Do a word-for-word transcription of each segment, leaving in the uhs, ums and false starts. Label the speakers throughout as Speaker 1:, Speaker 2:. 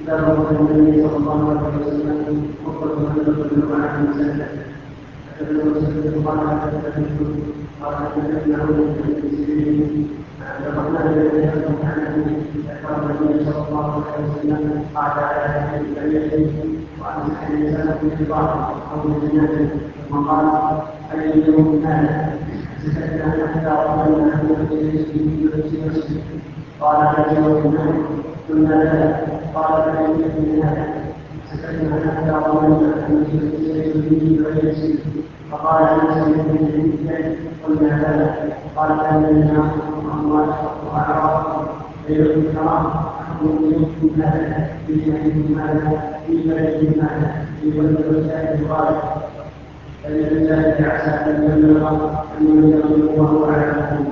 Speaker 1: باب النبي صلى الله عليه وسلم خطبه من الجمعه المسلمه حدثنا مسلم قال حدثنا قال حدثنا عن المسلمين عن الرحمن بن يحيى عن ذكر النبي صلى الله عليه وسلم قال على هذه الجميع وعن الانسان في بعض او من وقال اي يوم كان سكتنا حتى رأينا أن المسلمين قال رجل قلنا لا قال فإن من هذا سكتنا حتى رأينا أن المسلمين ويسير فقال أنس بن عند قلنا لا قال فإن الناس أموالهم وأعراضهم غير الحرام يمكن هذا في بلد هذا في بلد هذا في بلد الوسائل الغالب فلذلك عسى أن يبلغ أن يبلغ وهو أعلم.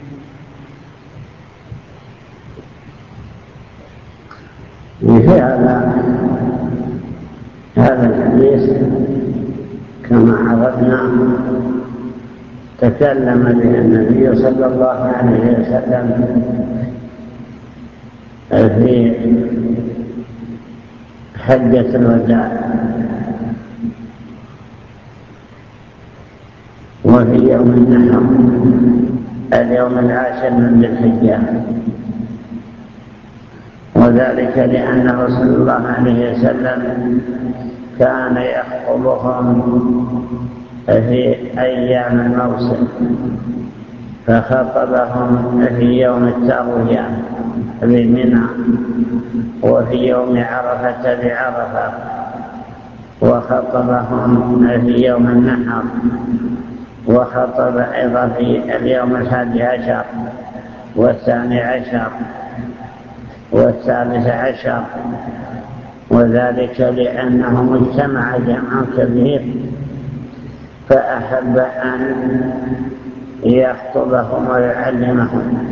Speaker 2: في هذا هذا الحديث كما عرفنا تكلم به النبي صلى الله عليه وسلم في حجة الوداع وفي يوم النحر اليوم العاشر من ذي الحجة، وذلك لأن رسول الله عليه وسلم كان يخطبهم في أيام الموسم، فخطبهم في يوم التروية بمنى وفي يوم عرفة بعرفة، وخطبهم في يوم النحر، وخطب أيضا في اليوم الحادي عشر والثاني عشر والثالث عشر، وذلك لأنه اجتمع جمع كبير فأحب أن يخطبهم ويعلمهم.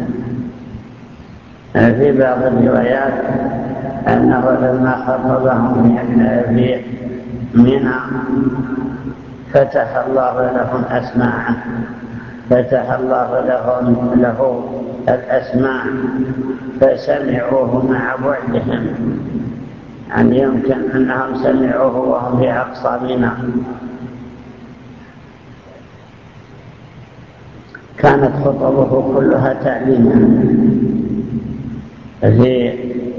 Speaker 2: في بعض الروايات أنه لما خطبهم في منى فتح الله لهم أسماعه فتح الله لهم له الأسماع فسمعوه مع بعدهم، يعني يمكن أنهم سمعوه وهم في أقصى منى. كانت خطبه كلها تعليما في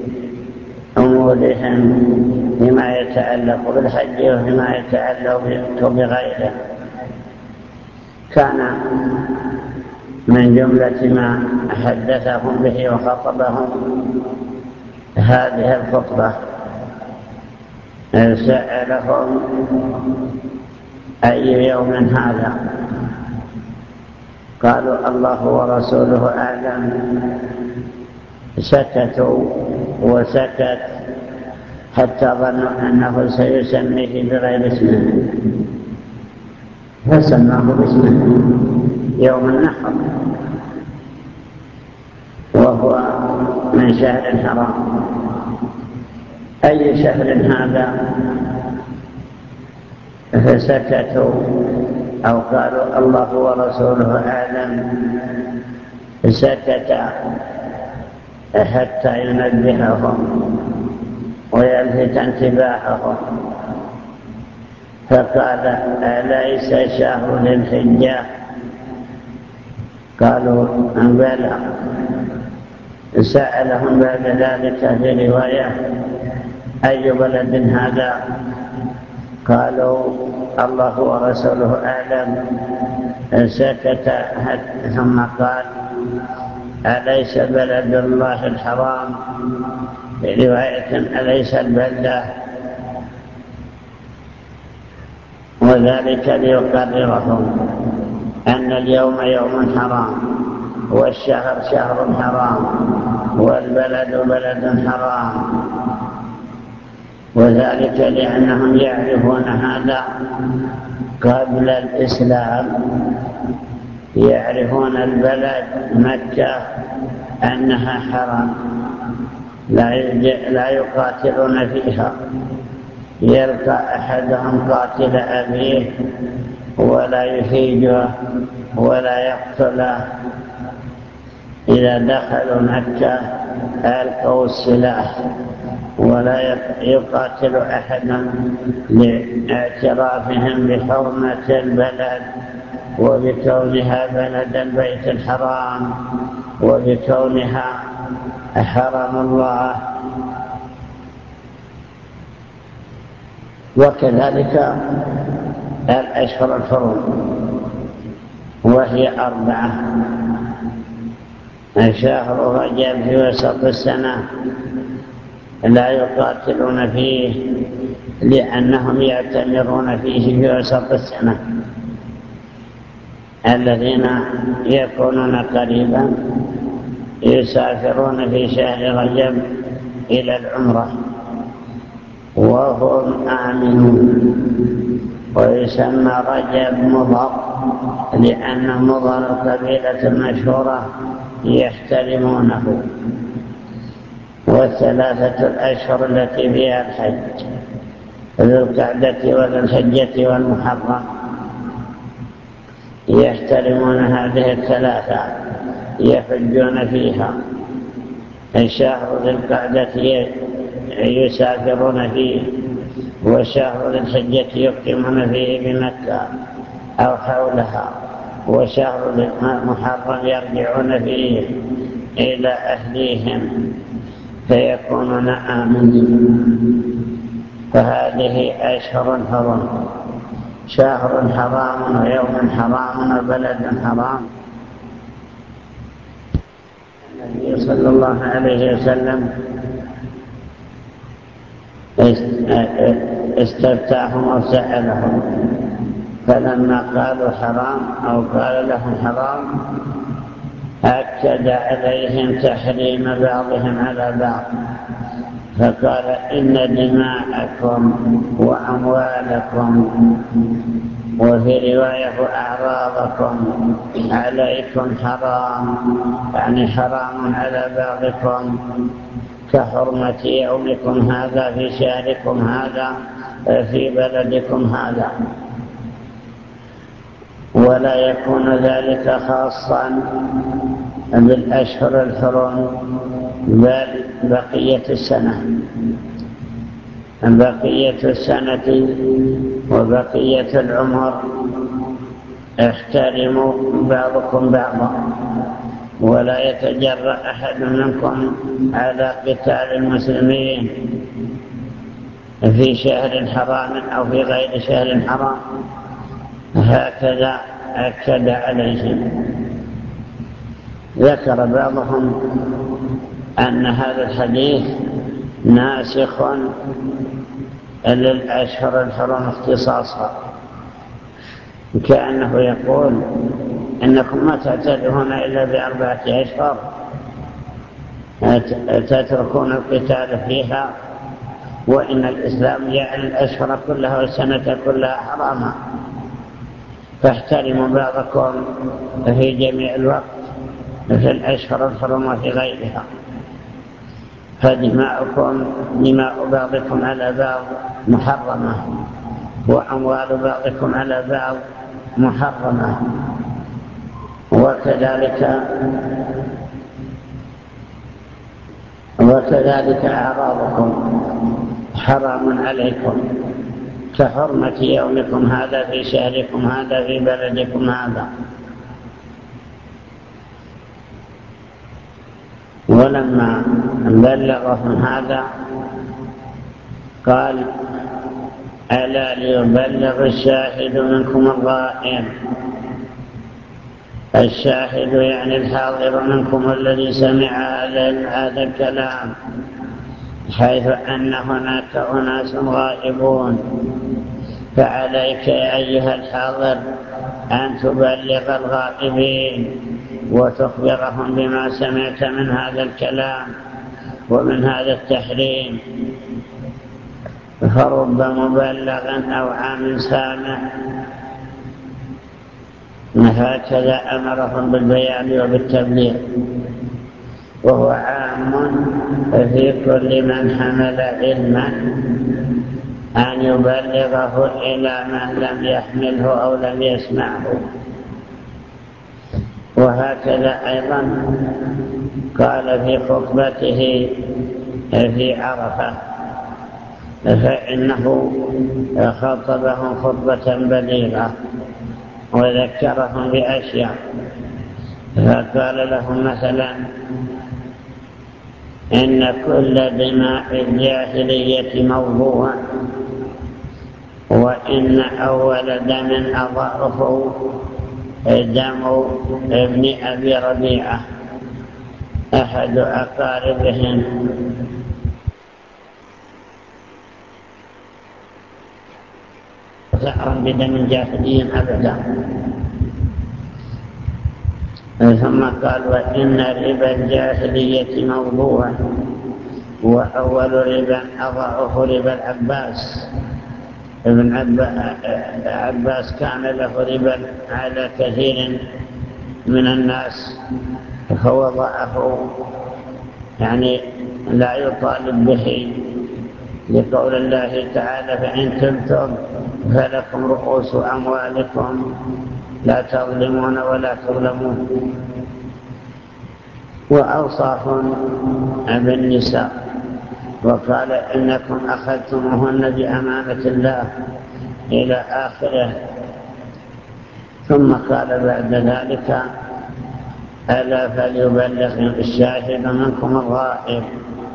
Speaker 2: أمورهم فيما يتعلق بالحج وفيما يتعلق بغيره. كان من جملة ما حدثهم به وخطبهم هذه الخطبة، سألهم أي يوم هذا؟ قالوا الله ورسوله أعلم. سكتوا وسكت حتى ظنوا أنه سيسميه بغير اسمه فسماه باسمه يوم النحر، وهو من شهر حرام. أي شهر هذا؟ فسكتوا أو قالوا الله ورسوله أعلم. سكت حتى ينبههم ويلفت انتباههم فقال أليس شهر ذي الحجة؟ قالوا بلى. سألهم بعد ذلك في رواية أي بلد هذا؟ قالوا الله ورسوله أعلم. سكت ثم قال أليس بلد الله الحرام؟ في رواية أليس البلدة؟ وذلك ليقررهم أن اليوم يوم حرام والشهر شهر حرام والبلد بلد حرام، وذلك لأنهم يعرفون هذا قبل الإسلام. يعرفون البلد مكة أنها حرام لا يقاتلون فيها. يلقى أحدهم قاتل أبيه ولا يهيجه ولا يقتله. إذا دخلوا مكة ألقوا السلاح ولا يقاتل أحدا لاعترافهم بحرمة البلد وبكونها بلد البيت الحرام وبكونها حرم الله. وكذلك الأشهر الحرم وهي أربعة: شهر رجب في وسط السنة لا يقاتلون فيه لأنهم يعتمرون فيه في وسط السنة، الذين يكونون قريبا يسافرون في شهر رجب إلى العمرة وهم آمنون. ويسمى رجب مضر لأن مضر القبيلة المشهورة يحترمونه. والثلاثة الأشهر التي فيها الحج ذو القعدة وذو الحجة والمحرم يحترمون هذه الثلاثة يحجون فيها. الشهر ذو القعدة يسافرون فيه، وشهر ذو الحجة يقيمون فيه بمكة أو حولها، وشهر المحرم يرجعون فيه إلى أهليهم فيكونون آمنين. فهذه أشهر حرم: شهر حرام ويوم حرام وبلد حرام. النبي صلى الله عليه وسلم استفتاهم وسألهم، فلما قالوا حرام أو قال لهم حرام أكد عليهم تحريم بعضهم على بعض، فقال: إن دماءكم وأموالكم وفي رواية أعراضكم عليكم حرام، يعني حرام على بعضكم كحرمة يومكم هذا في شهركم هذا في بلدكم هذا. ولا يكون ذلك خاصا بالأشهر الحرم بل بقية السنة بقية السنة وبقية العمر احترموا بعضكم بعضا، ولا يتجرأ أحد منكم على قتال المسلمين في شهر حرام أو في غير شهر حرام. هكذا أكد عليهم. ذكر بعضهم أن هذا الحديث ناسخ للأشهر الحرم اختصاصا، كأنه يقول: إنكم ما تعتدون إلا بأربعة أشهر تتركون القتال فيها، وإن الإسلام جعل الأشهر كلها والسنة كلها حراما، فاحترموا بعضكم في جميع الوقت في الأشهر الحرم وفي غيرها. فدماؤكم دماء بعضكم على بعض محرمة، وأموال بعضكم على بعض محرمة، وكذلك وكذلك أعراضكم حرام عليكم كحرمة يومكم هذا في شهركم هذا في بلدكم هذا. ولما بلغهم هذا قال: ألا ليبلغ الشاهد منكم الغائب. الشاهد يعني الحاضر منكم الذي سمع هذا الكلام، حيث أن هناك أناس غائبون. فعليك يا أيها الحاضر أن تبلغ الغائبين وتخبرهم بما سمعت من هذا الكلام ومن هذا التحريم. فرب مبلغ أو عام سامع. هكذا أمرهم بالبيان وبالتبليغ، وهو عام في كل من حمل علما أن يبلغه إلى من لم يحمله أو لم يسمعه. وهكذا أيضا قال في خطبته في عرفة: فإنه خاطبهم خطبة بليغة وذكرهم بأشياء، فقال لهم مثلا: إن كل دماء الجاهلية موضوع، وإن أول دم أضعه دم ابن أبي ربيعة أحد أقاربهم، ثأرا بدم جاهلي أبدا. ثم قال: وإن ربا الجاهلية موضوع، وأول ربا أضعه ربا العباس. ابن عباس كان له ربا على كثير من الناس، فهو ضعه، يعني لا يطالب به، لقول الله تعالى: فإن تبتم فلكم رؤوس أموالكم لا تظلمون ولا تظلمون. وأوصاهم بالنساء وقال: إنكم أخذتموهن بأمانة الله إلى آخره. ثم قال بعد ذلك: ألا فليبلغ الشاهد منكم الغائب،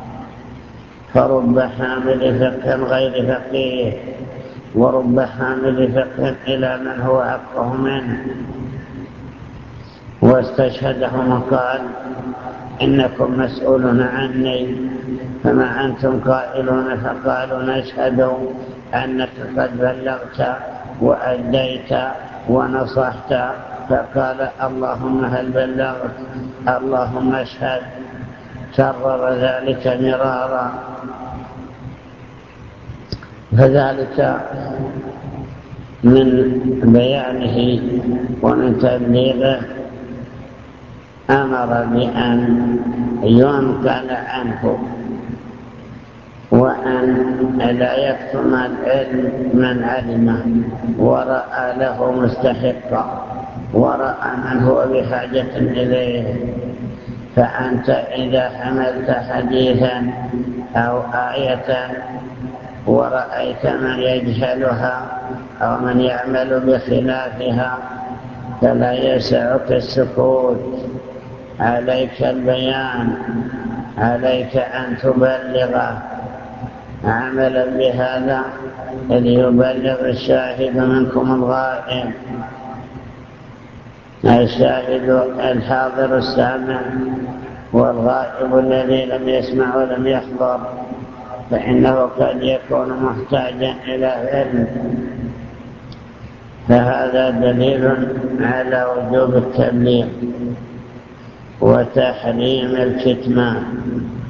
Speaker 2: فرب حامل فقه غير فقيه، ورب حامل فقه إلى من هو أفقه منه. واستشهدهم وقال: إنكم مسؤولون عني، فما أنتم قائلون؟ فقالوا: نشهد أنك قد بلغت وأديت ونصحت. فقال: اللهم هل بلغت؟ اللهم اشهد. كرر ذلك مرارا. فذلك من بيانه ومن تبليغه أمر بأن ينقل عنه، وأن لا يكتم العلم من علمه ورأى له مستحقا، ورأى من هو بحاجة إليه. فأنت إذا حملت حديثا أو آية ورأيت من يجهلها أو من يعمل بخلافها فلا يسعك السكوت، عليك البيان، عليك أن تبلغه عملا بهذا ليبلغ الشاهد منكم الغائب، الشاهد الحاضر السامع، والغائب الذي لم يسمع ولم يحضر، فإنه قد يكون محتاجا إلى علم. فهذا دليل على وجوب التبليغ وتحريم الكتمان.